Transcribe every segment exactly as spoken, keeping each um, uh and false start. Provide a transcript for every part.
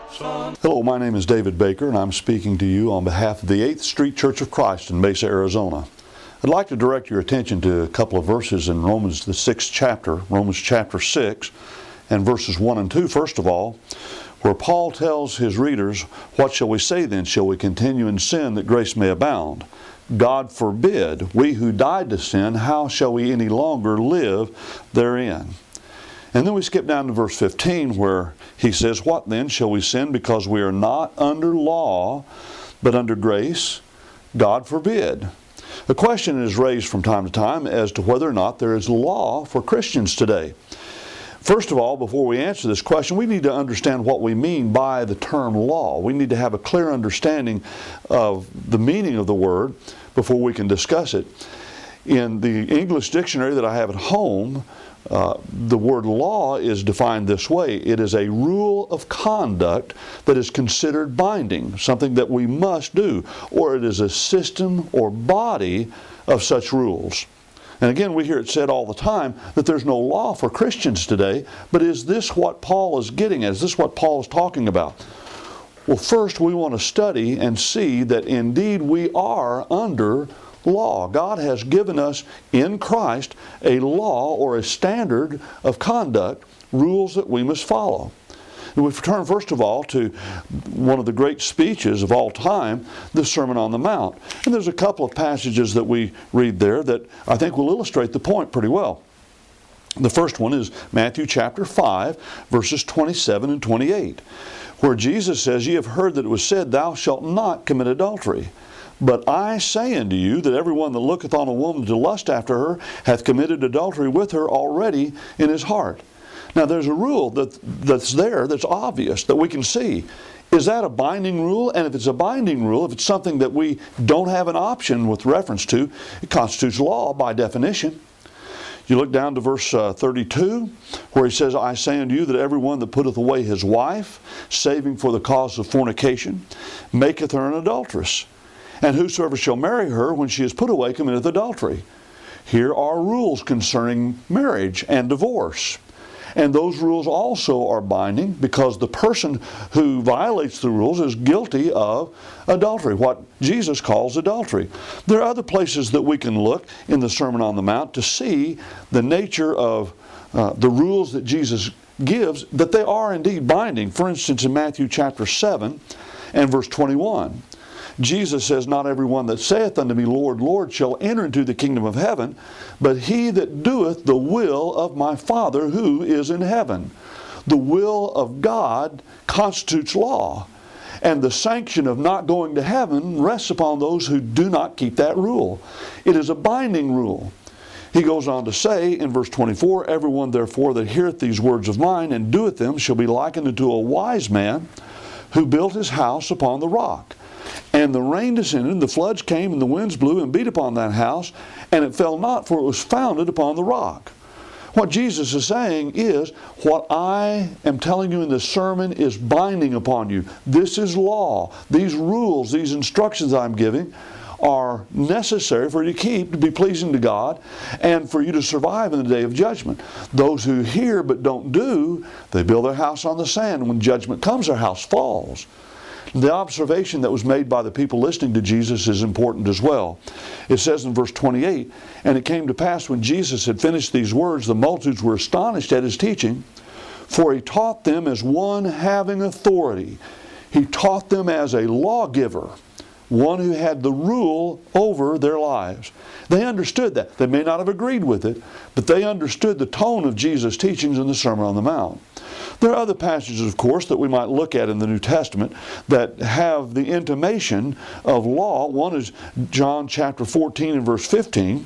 Hello, my name is David Baker, and I'm speaking to you on behalf of the eighth Street Church of Christ in Mesa, Arizona. I'd like to direct your attention to a couple of verses in Romans, the sixth chapter, Romans chapter six, and verses one and two, first of all, where Paul tells his readers, "What shall we say then? Shall we continue in sin that grace may abound? God forbid. We who died to sin, how shall we any longer live therein?" And then we skip down to verse fifteen, where he says, "What then? Shall we sin because we are not under law, but under grace? God forbid." The question is raised from time to time as to whether or not there is law for Christians today. First of all, before we answer this question, we need to understand what we mean by the term law. We need to have a clear understanding of the meaning of the word before we can discuss it. In the English dictionary that I have at home, Uh, the word law is defined this way. It is a rule of conduct that is considered binding, something that we must do, or it is a system or body of such rules. And again, we hear it said all the time that there's no law for Christians today, but is this what Paul is getting at? Is this what Paul is talking about? Well, first we want to study and see that indeed we are under law. God has given us in Christ a law or a standard of conduct, rules that we must follow. And we turn first of all to one of the great speeches of all time, the Sermon on the Mount. And there's a couple of passages that we read there that I think will illustrate the point pretty well. The first one is Matthew chapter five, verses twenty-seven and twenty-eight, where Jesus says, "Ye have heard that it was said, Thou shalt not commit adultery. But I say unto you that everyone that looketh on a woman to lust after her hath committed adultery with her already in his heart." Now there's a rule that, that's there, that's obvious, that we can see. Is that a binding rule? And if it's a binding rule, if it's something that we don't have an option with reference to, it constitutes law by definition. You look down to verse uh, thirty-two, where he says, "I say unto you that everyone that putteth away his wife, saving for the cause of fornication, maketh her an adulteress. And whosoever shall marry her when she is put away committeth adultery." Here are rules concerning marriage and divorce. And those rules also are binding because the person who violates the rules is guilty of adultery, what Jesus calls adultery. There are other places that we can look in the Sermon on the Mount to see the nature of uh, the rules that Jesus gives, that they are indeed binding. For instance, in Matthew chapter seven and verse twenty-one. Jesus says, "Not every one that saith unto me, Lord, Lord, shall enter into the kingdom of heaven, but he that doeth the will of my Father who is in heaven." The will of God constitutes law, and the sanction of not going to heaven rests upon those who do not keep that rule. It is a binding rule. He goes on to say in verse twenty-four, "Everyone therefore that heareth these words of mine and doeth them shall be likened unto a wise man who built his house upon the rock. And the rain descended, and the floods came, and the winds blew and beat upon that house, and it fell not, for it was founded upon the rock." What Jesus is saying is, what I am telling you in this sermon is binding upon you. This is law. These rules, these instructions I'm giving are necessary for you to keep, to be pleasing to God, and for you to survive in the day of judgment. Those who hear but don't do, they build their house on the sand. When judgment comes, their house falls. The observation that was made by the people listening to Jesus is important as well. It says in verse twenty-eight, "And it came to pass when Jesus had finished these words, the multitudes were astonished at his teaching, for he taught them as one having authority." He taught them as a lawgiver, one who had the rule over their lives. They understood that. They may not have agreed with it, but they understood the tone of Jesus' teachings in the Sermon on the Mount. There are other passages, of course, that we might look at in the New Testament that have the intimation of law. One is John chapter fourteen and verse fifteen,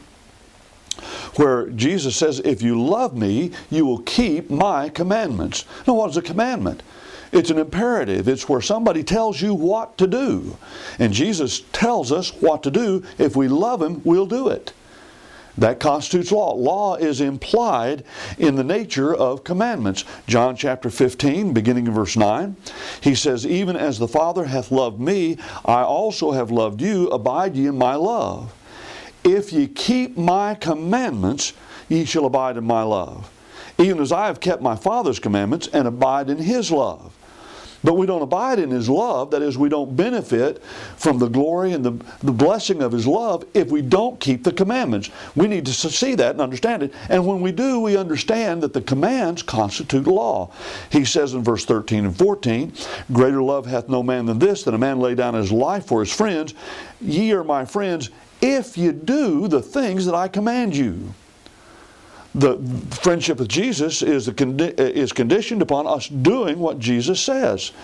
where Jesus says, "If you love me, you will keep my commandments." Now, what is a commandment? It's an imperative. It's where somebody tells you what to do. And Jesus tells us what to do. If we love Him, we'll do it. That constitutes law. Law is implied in the nature of commandments. John chapter fifteen, beginning in verse nine, He says, "Even as the Father hath loved me, I also have loved you. Abide ye in my love. If ye keep my commandments, ye shall abide in my love. Even as I have kept my Father's commandments and abide in His love." But we don't abide in His love. That is, we don't benefit from the glory and the, the blessing of His love if we don't keep the commandments. We need to see that and understand it. And when we do, we understand that the commands constitute law. He says in verse thirteen and fourteen, "Greater love hath no man than this, that a man lay down his life for his friends. Ye are my friends, if you do the things that I command you." The friendship with Jesus is, the condi- is conditioned upon us doing what Jesus says.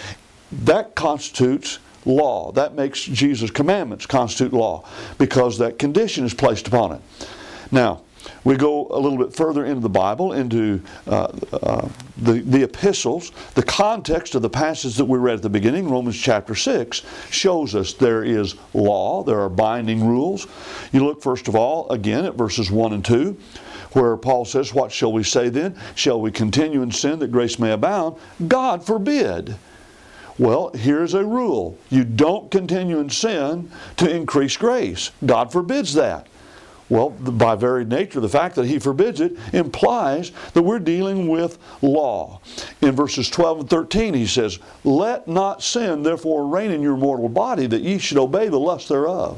That constitutes law. That makes Jesus' commandments constitute law, because that condition is placed upon it. Now, we go a little bit further into the Bible, into uh, uh, the, the epistles. The context of the passage that we read at the beginning, Romans chapter six, shows us there is law, there are binding rules. You look first of all, again, at verses one and two, where Paul says, "What shall we say then? Shall we continue in sin that grace may abound? God forbid." Well, here's a rule. You don't continue in sin to increase grace. God forbids that. Well, by very nature, the fact that He forbids it implies that we're dealing with law. In verses twelve and thirteen, he says, "Let not sin therefore reign in your mortal body, that ye should obey the lust thereof."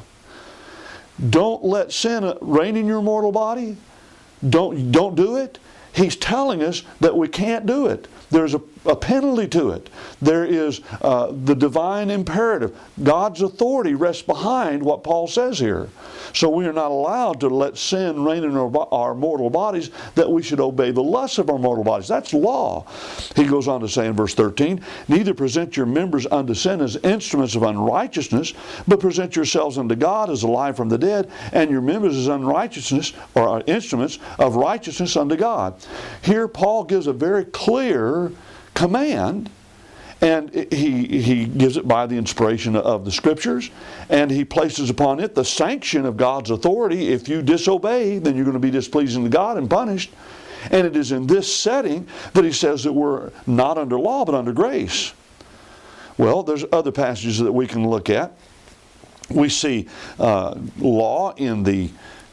Don't let sin reign in your mortal body. Don't, don't do it. He's telling us that we can't do it. There's a, a penalty to it. There is uh, the divine imperative. God's authority rests behind what Paul says here. So we are not allowed to let sin reign in our, our mortal bodies, that we should obey the lusts of our mortal bodies. That's law. He goes on to say in verse thirteen, "Neither present your members unto sin as instruments of unrighteousness, but present yourselves unto God as alive from the dead, and your members as unrighteousness, or instruments of righteousness unto God." Here Paul gives a very clear command, and he, he gives it by the inspiration of the Scriptures, and he places upon it the sanction of God's authority. If you disobey, then you're going to be displeasing to God and punished. And it is in this setting that he says that we're not under law but under grace. Well, there's other passages that we can look at. We see uh, law in the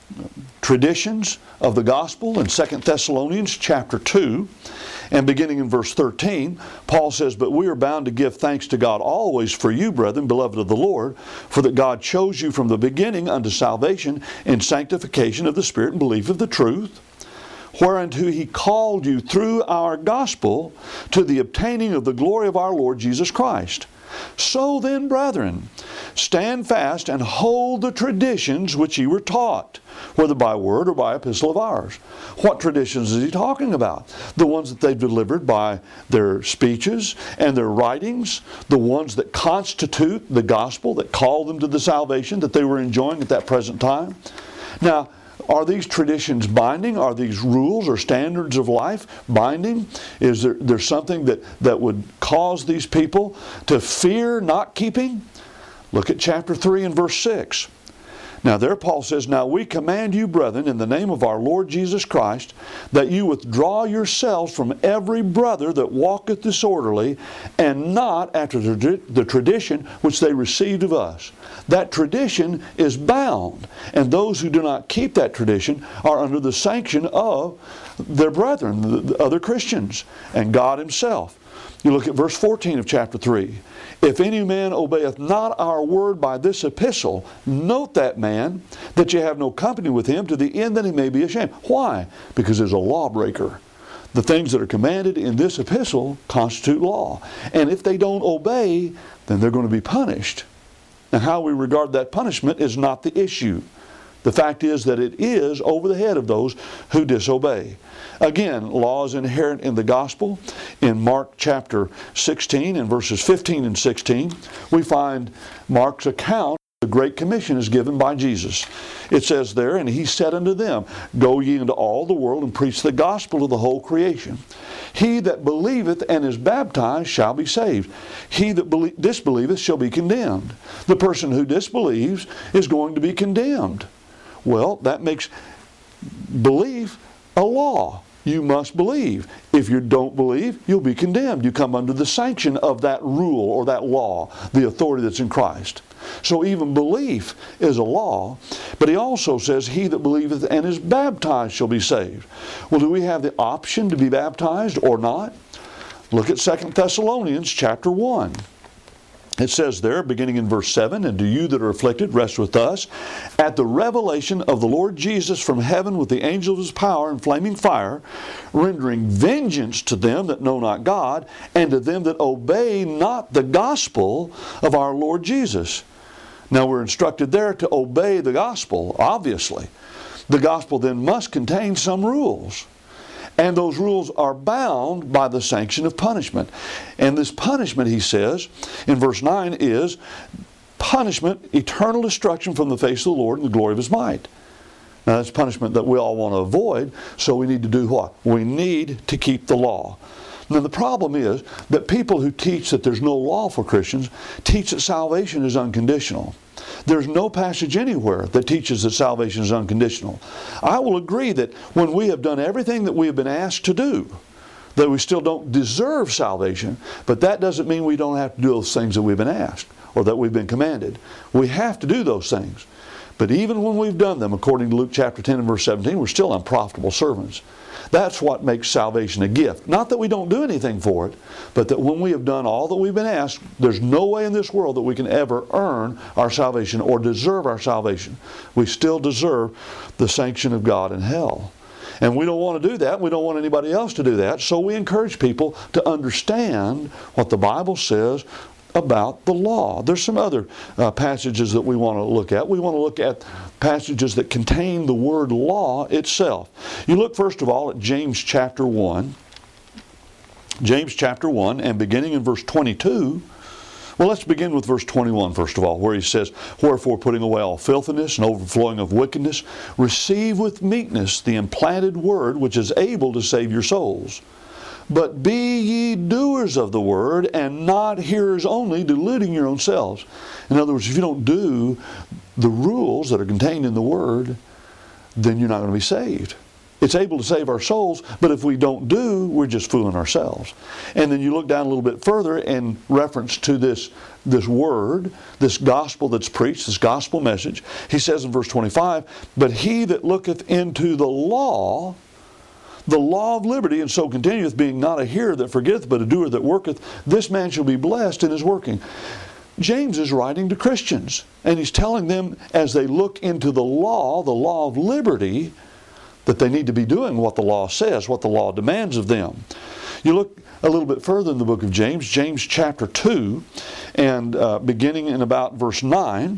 traditions of the gospel in Second Thessalonians chapter two, and beginning in verse thirteen, Paul says, "But we are bound to give thanks to God always for you, brethren, beloved of the Lord, for that God chose you from the beginning unto salvation in sanctification of the Spirit and belief of the truth, whereunto He called you through our gospel to the obtaining of the glory of our Lord Jesus Christ. So then, brethren, stand fast and hold the traditions which ye were taught, whether by word or by epistle of ours." What traditions is he talking about? The ones that they've delivered by their speeches and their writings, the ones that constitute the gospel, that call them to the salvation that they were enjoying at that present time. Now, are these traditions binding? Are these rules or standards of life binding? Is there, there something that, that would cause these people to fear not keeping? Look at chapter three and verse six. Now there Paul says, "Now we command you, brethren, in the name of our Lord Jesus Christ, that you withdraw yourselves from every brother that walketh disorderly, and not after the, the tradition which they received of us." That tradition is bound, and those who do not keep that tradition are under the sanction of their brethren, the, the other Christians, and God Himself. You look at verse fourteen of chapter three. "If any man obeyeth not our word by this epistle, note that man, that ye have no company with him, to the end that he may be ashamed." Why? Because there's a lawbreaker. The things that are commanded in this epistle constitute law. And if they don't obey, then they're going to be punished. Now, how we regard that punishment is not the issue. The fact is that it is over the head of those who disobey. Again, law is inherent in the gospel. In Mark chapter sixteen, in verses fifteen and sixteen, we find Mark's account. The Great Commission is given by Jesus. It says there, "And He said unto them, Go ye into all the world and preach the gospel to the whole creation. He that believeth and is baptized shall be saved. He that belie- disbelieveth shall be condemned." The person who disbelieves is going to be condemned. Well, that makes belief a law. You must believe. If you don't believe, you'll be condemned. You come under the sanction of that rule or that law, the authority that's in Christ. So even belief is a law, but he also says, "He that believeth and is baptized shall be saved." Well, do we have the option to be baptized or not? Look at Second Thessalonians chapter one. It says there, beginning in verse seven, "And to you that are afflicted, rest with us, at the revelation of the Lord Jesus from heaven with the angel of his power and flaming fire, rendering vengeance to them that know not God, and to them that obey not the gospel of our Lord Jesus." Now we're instructed there to obey the gospel, obviously. The gospel then must contain some rules. And those rules are bound by the sanction of punishment. And this punishment, he says, in verse nine, is punishment, eternal destruction from the face of the Lord and the glory of his might. Now that's punishment that we all want to avoid, so we need to do what? We need to keep the law. Now the problem is that people who teach that there's no law for Christians teach that salvation is unconditional. There's no passage anywhere that teaches that salvation is unconditional. I will agree that when we have done everything that we have been asked to do, that we still don't deserve salvation, but that doesn't mean we don't have to do those things that we've been asked or that we've been commanded. We have to do those things. But even when we've done them, according to Luke chapter ten and verse seventeen, we're still unprofitable servants. That's what makes salvation a gift. Not that we don't do anything for it, but that when we have done all that we've been asked, there's no way in this world that we can ever earn our salvation or deserve our salvation. We still deserve the sanction of God in hell. And we don't want to do that. We don't want anybody else to do that. So we encourage people to understand what the Bible says about the law. There's some other uh, passages that we want to look at. We want to look at passages that contain the word law itself. You look first of all at James chapter one. James chapter one, and beginning in verse twenty-two. Well, let's begin with verse twenty-one first of all, where he says, "Wherefore, putting away all filthiness and overflowing of wickedness, receive with meekness the implanted word which is able to save your souls. But be ye doers of the word, and not hearers only, deluding your own selves." In other words, if you don't do the rules that are contained in the word, then you're not going to be saved. It's able to save our souls, but if we don't do, we're just fooling ourselves. And then you look down a little bit further in reference to this, this word, this gospel that's preached, this gospel message. He says in verse twenty-five, "But he that looketh into the law, the law of liberty, and so continueth, being not a hearer that forgetteth, but a doer that worketh, this man shall be blessed in his working." James is writing to Christians, and he's telling them as they look into the law, the law of liberty, that they need to be doing what the law says, what the law demands of them. You look a little bit further in the book of James, James chapter two, and uh, beginning in about verse nine,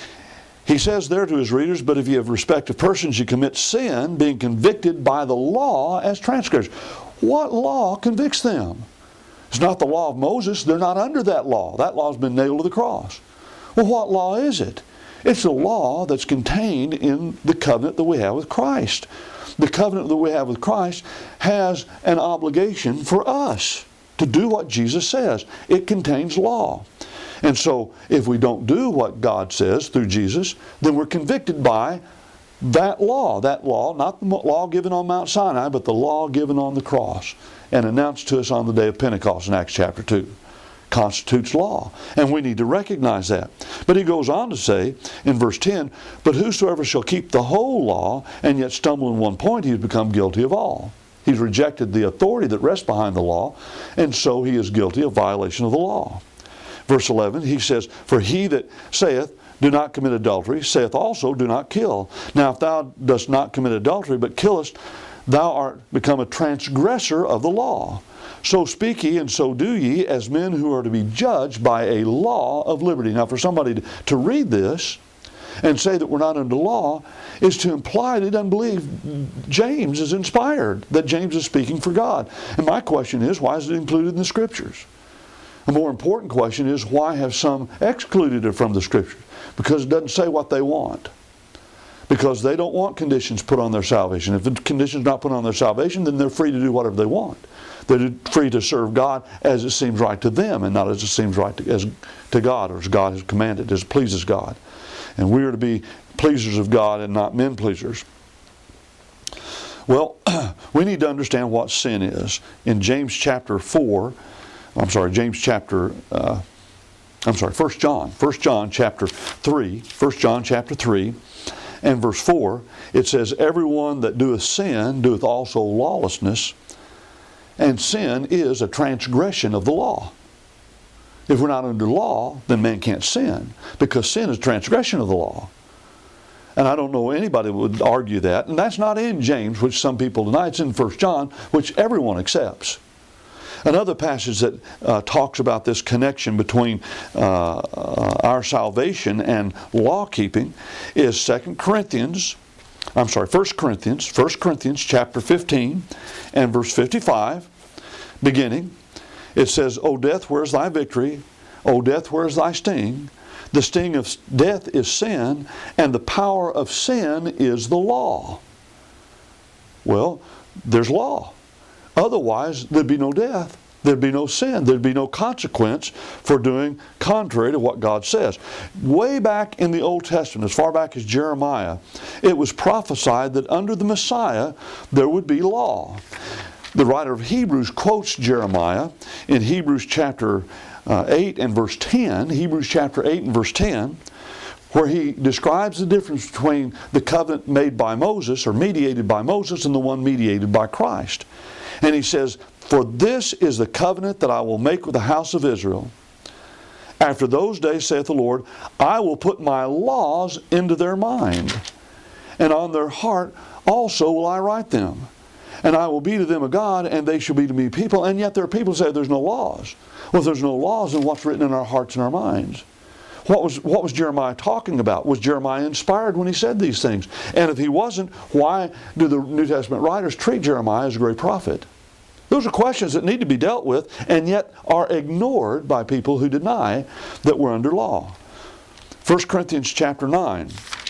he says there to his readers, "But if ye have respect of persons, ye commit sin, being convicted by the law as transgressors." What law convicts them? It's not the law of Moses. They're not under that law. That law has been nailed to the cross. Well, what law is it? It's the law that's contained in the covenant that we have with Christ. The covenant that we have with Christ has an obligation for us to do what Jesus says. It contains law. And so if we don't do what God says through Jesus, then we're convicted by that law. That law, not the law given on Mount Sinai, but the law given on the cross and announced to us on the day of Pentecost in Acts chapter two. Constitutes law. And we need to recognize that. But he goes on to say in verse ten, "But whosoever shall keep the whole law and yet stumble in one point, he has become guilty of all." He's rejected the authority that rests behind the law, and so he is guilty of violation of the law. Verse eleven, he says, "For he that saith, do not commit adultery, saith also, do not kill. Now if thou dost not commit adultery, but killest, thou art become a transgressor of the law. So speak ye, and so do ye, as men who are to be judged by a law of liberty." Now for somebody to, to read this and say that we're not under law is to imply they don't believe James is inspired, that James is speaking for God. And my question is, why is it included in the Scriptures? A more important question is, why have some excluded it from the Scriptures? Because it doesn't say what they want. Because they don't want conditions put on their salvation. If the condition's not put on their salvation, then they're free to do whatever they want. They're free to serve God as it seems right to them, and not as it seems right to, as, to God, or as God has commanded, as it pleases God. And we are to be pleasers of God and not men pleasers. Well, we need to understand what sin is. In James chapter four, I'm sorry, James chapter, uh, I'm sorry, First John, First John chapter three, First John chapter three, and verse four, it says, "Everyone that doeth sin doeth also lawlessness, And sin is a transgression of the law. If we're not under law, then man can't sin, because sin is transgression of the law. And I don't know anybody would argue that. And that's not in James, which some people deny. It's in First John, which everyone accepts. Another passage that uh, talks about this connection between uh, uh, our salvation and law keeping is Second Corinthians. I'm sorry, First Corinthians, First Corinthians chapter fifteen and verse fifty-five, beginning. It says, O death, where's thy victory? O death, where's thy sting? The sting of death is sin, and the power of sin is the law. Well, there's law. Otherwise, there'd be no death. There'd be no sin. There'd be no consequence for doing contrary to what God says. Way back in the Old Testament, as far back as Jeremiah, it was prophesied that under the Messiah there would be law. The writer of Hebrews quotes Jeremiah in Hebrews chapter uh, eight and verse ten, Hebrews chapter eight and verse ten, where he describes the difference between the covenant made by Moses, or mediated by Moses, and the one mediated by Christ. And he says, For this is the covenant that I will make with the house of Israel. After those days, saith the Lord, I will put my laws into their mind, and on their heart also will I write them. And I will be to them a God, and they shall be to me people. And yet there are people who say there's no laws. Well, if there's no laws, then what's written in our hearts and our minds? What was, what was Jeremiah talking about? Was Jeremiah inspired when he said these things? And if he wasn't, why do the New Testament writers treat Jeremiah as a great prophet? Those are questions that need to be dealt with, and yet are ignored by people who deny that we're under law. First Corinthians chapter nine,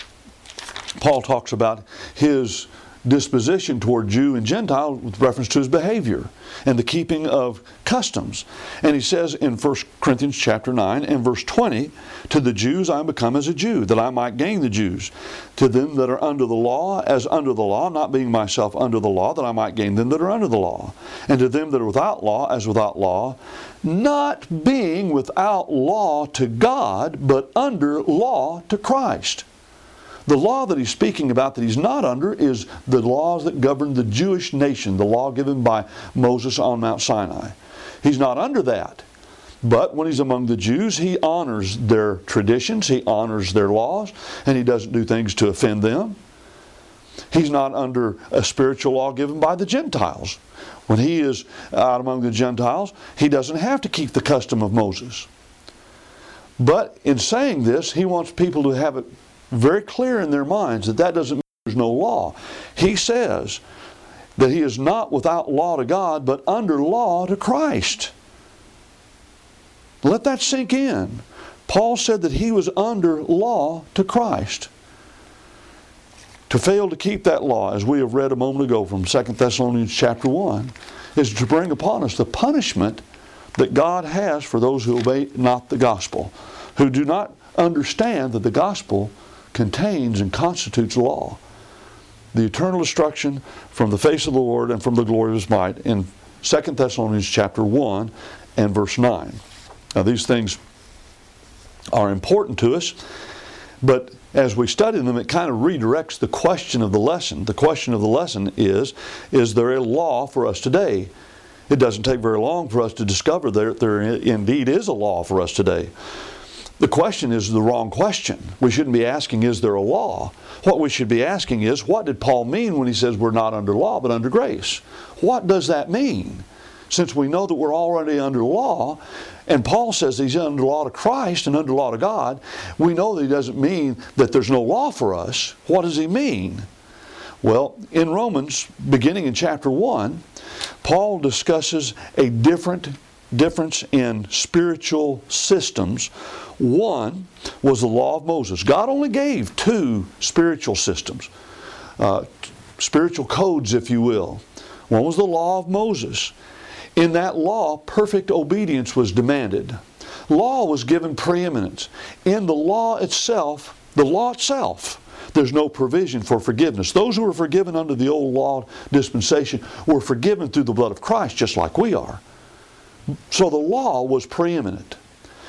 Paul talks about his disposition toward Jew and Gentile with reference to his behavior and the keeping of customs. And he says in First Corinthians chapter nine and verse twenty, To the Jews I am become as a Jew, that I might gain the Jews. To them that are under the law, as under the law, not being myself under the law, that I might gain them that are under the law. And to them that are without law, as without law, not being without law to God, but under law to Christ. The law that he's speaking about that he's not under is the laws that govern the Jewish nation, the law given by Moses on Mount Sinai. He's not under that. But when he's among the Jews, he honors their traditions, he honors their laws, and he doesn't do things to offend them. He's not under a spiritual law given by the Gentiles. When he is out among the Gentiles, he doesn't have to keep the custom of Moses. But in saying this, he wants people to have it very clear in their minds that that doesn't mean there's no law. He says that he is not without law to God, but under law to Christ. Let that sink in. Paul said that he was under law to Christ. To fail to keep that law, as we have read a moment ago from Second Thessalonians chapter one, is to bring upon us the punishment that God has for those who obey not the gospel, who do not understand that the gospel contains and constitutes law. The eternal destruction from the face of the Lord and from the glory of His might in Second Thessalonians chapter one and verse nine. Now these things are important to us, but as we study them, it kind of redirects the question of the lesson. The question of the lesson is, is there a law for us today? It doesn't take very long for us to discover that there indeed is a law for us today. The question is the wrong question. We shouldn't be asking, is there a law? What we should be asking is, what did Paul mean when he says we're not under law but under grace? What does that mean? Since we know that we're already under law, and Paul says he's under law to Christ and under law to God, we know that he doesn't mean that there's no law for us. What does he mean? Well, in Romans, beginning in chapter one, Paul discusses a different difference in spiritual systems. One was the law of Moses. God only gave two spiritual systems, uh, spiritual codes, if you will. One was the law of Moses. In that law, perfect obedience was demanded. Law was given preeminence. In the law itself, the law itself, there's no provision for forgiveness. Those who were forgiven under the old law dispensation were forgiven through the blood of Christ, just like we are. So the law was preeminent.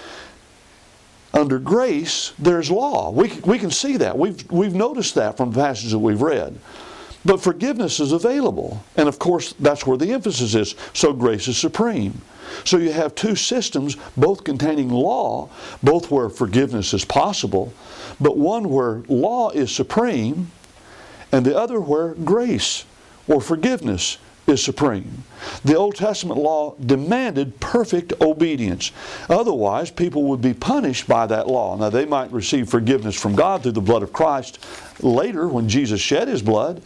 Under grace, there's law. We, we can see that. We've, we've noticed that from the passages that we've read. But forgiveness is available. And of course, that's where the emphasis is. So grace is supreme. So you have two systems, both containing law, both where forgiveness is possible, but one where law is supreme, and the other where grace or forgiveness is supreme. The Old Testament law demanded perfect obedience. Otherwise, people would be punished by that law. Now, they might receive forgiveness from God through the blood of Christ later when Jesus shed His blood,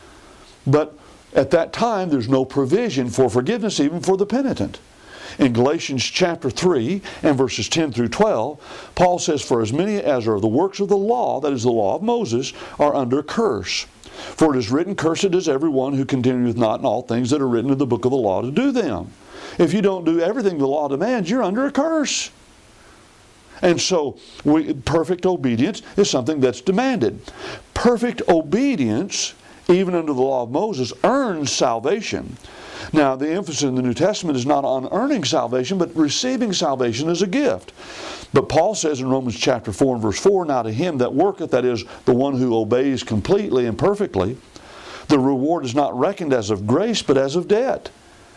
but at that time, there's no provision for forgiveness even for the penitent. In Galatians chapter three and verses ten through twelve, Paul says, "For as many as are the works of the law, that is the law of Moses, are under curse. For it is written, Cursed is everyone who continueth not in all things that are written in the book of the law to do them." If you don't do everything the law demands, you're under a curse. And so, we, perfect obedience is something that's demanded. Perfect obedience, even under the law of Moses, earns salvation. Now, the emphasis in the New Testament is not on earning salvation, but receiving salvation as a gift. But Paul says in Romans chapter four and verse four, "Now to him that worketh," that is, the one who obeys completely and perfectly, "the reward is not reckoned as of grace, but as of debt."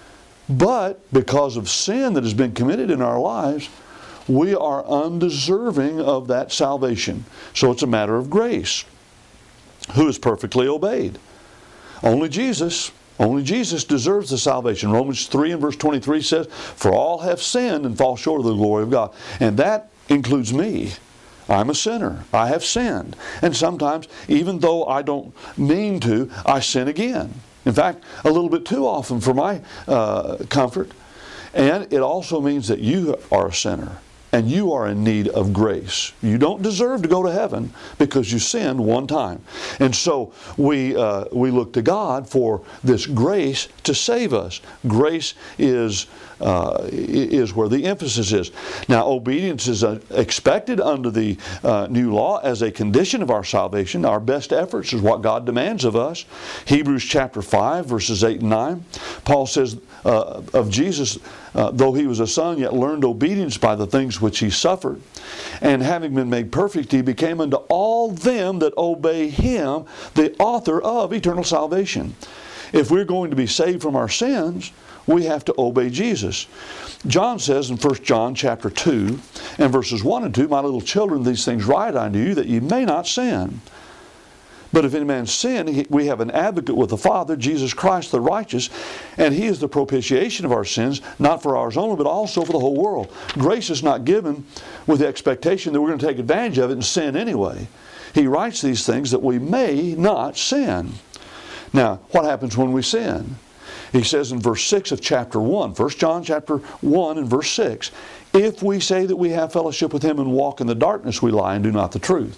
But because of sin that has been committed in our lives, we are undeserving of that salvation. So it's a matter of grace. Who is perfectly obeyed? Only Jesus. Only Jesus deserves the salvation. Romans three and verse twenty-three says, "For all have sinned and fall short of the glory of God." And that includes me. I'm a sinner. I have sinned. And sometimes, even though I don't mean to, I sin again. In fact, a little bit too often for my uh, comfort. And it also means that you are a sinner. And you are in need of grace. You don't deserve to go to heaven because you sinned one time. And so we, uh, we look to God for this grace to save us. Grace is, uh, is where the emphasis is. Now, obedience is uh, expected under the uh, new law as a condition of our salvation. Our best efforts is what God demands of us. Hebrews chapter five, verses eight and nine. Paul says uh, of Jesus, uh, though He was a son, yet learned obedience by the things which He suffered. And having been made perfect, He became unto all them that obey Him the author of eternal salvation. If we're going to be saved from our sins, we have to obey Jesus. John says in First John chapter two and verses one and two, "My little children, these things write unto you, that ye may not sin. But if any man sin, we have an advocate with the Father, Jesus Christ the righteous, and He is the propitiation of our sins, not for ours only, but also for the whole world." Grace is not given with the expectation that we're going to take advantage of it and sin anyway. He writes these things that we may not sin. Now, what happens when we sin? He says in verse six of chapter one, First John chapter one and verse six, "If we say that we have fellowship with Him and walk in the darkness, we lie and do not the truth.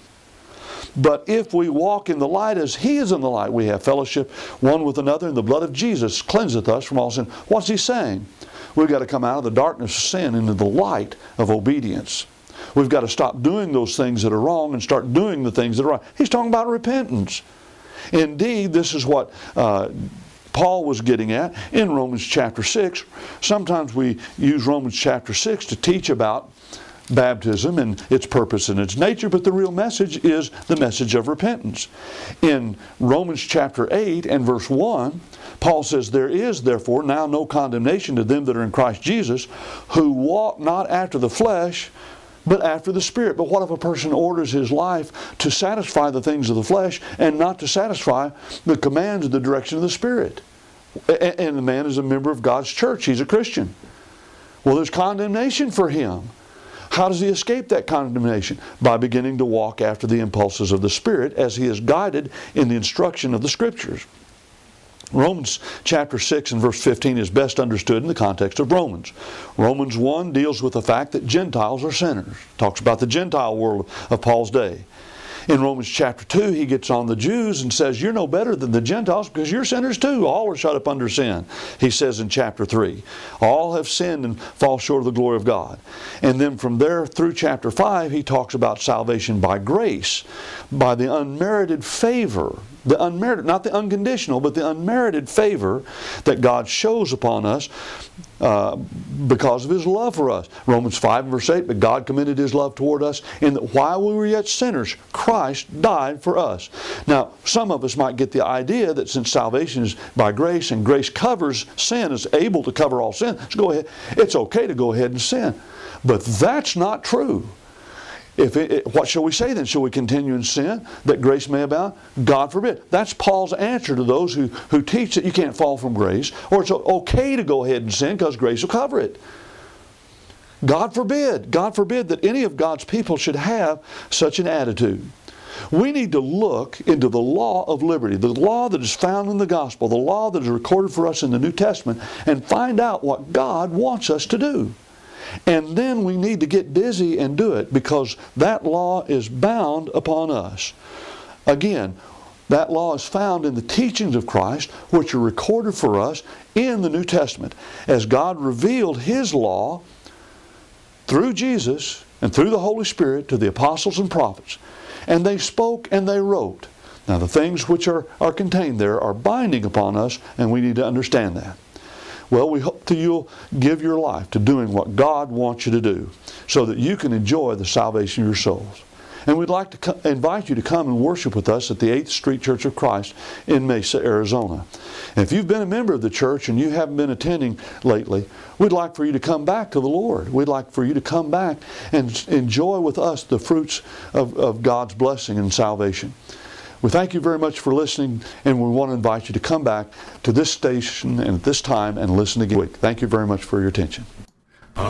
But if we walk in the light as He is in the light, we have fellowship one with another, and the blood of Jesus cleanseth us from all sin." What's He saying? We've got to come out of the darkness of sin into the light of obedience. We've got to stop doing those things that are wrong and start doing the things that are right. He's talking about repentance. Indeed, this is what uh, Paul was getting at in Romans chapter six. Sometimes we use Romans chapter six to teach about baptism and its purpose and its nature, but the real message is the message of repentance. In Romans chapter eight and verse one, Paul says, "There is therefore now no condemnation to them that are in Christ Jesus, who walk not after the flesh, but after the Spirit." But what if a person orders his life to satisfy the things of the flesh and not to satisfy the commands of the direction of the Spirit? And the man is a member of God's church. He's a Christian. Well, there's condemnation for him. How does he escape that condemnation? By beginning to walk after the impulses of the Spirit as he is guided in the instruction of the Scriptures. Romans chapter six and verse fifteen is best understood in the context of Romans. Romans one deals with the fact that Gentiles are sinners. Talks about the Gentile world of Paul's day. In Romans chapter two, he gets on the Jews and says, "You're no better than the Gentiles because you're sinners too. All are shut up under sin." He says in chapter three, "All have sinned and fall short of the glory of God." And then from there through chapter five, he talks about salvation by grace, by the unmerited favor The unmerited, not the unconditional, but the unmerited favor that God shows upon us uh, because of His love for us. Romans five verse eight, but God commended His love toward us in that while we were yet sinners, Christ died for us. Now, some of us might get the idea that since salvation is by grace and grace covers sin, is able to cover all sin, so go ahead, it's okay to go ahead and sin. But that's not true. If it, it, what shall we say then? Shall we continue in sin that grace may abound? God forbid. That's Paul's answer to those who, who teach that you can't fall from grace, or it's okay to go ahead and sin because grace will cover it. God forbid. God forbid that any of God's people should have such an attitude. We need to look into the law of liberty, the law that is found in the gospel, the law that is recorded for us in the New Testament, and find out what God wants us to do. And then we need to get busy and do it, because that law is bound upon us. Again, that law is found in the teachings of Christ, which are recorded for us in the New Testament. As God revealed His law through Jesus and through the Holy Spirit to the apostles and prophets. And they spoke and they wrote. Now the things which are, are contained there are binding upon us, and we need to understand that. Well, we hope that you'll give your life to doing what God wants you to do so that you can enjoy the salvation of your souls. And we'd like to co- invite you to come and worship with us at the eighth Street Church of Christ in Mesa, Arizona. And if you've been a member of the church and you haven't been attending lately, we'd like for you to come back to the Lord. We'd like for you to come back and enjoy with us the fruits of, of God's blessing and salvation. We thank you very much for listening, and we want to invite you to come back to this station and at this time and listen again. Thank you very much for your attention.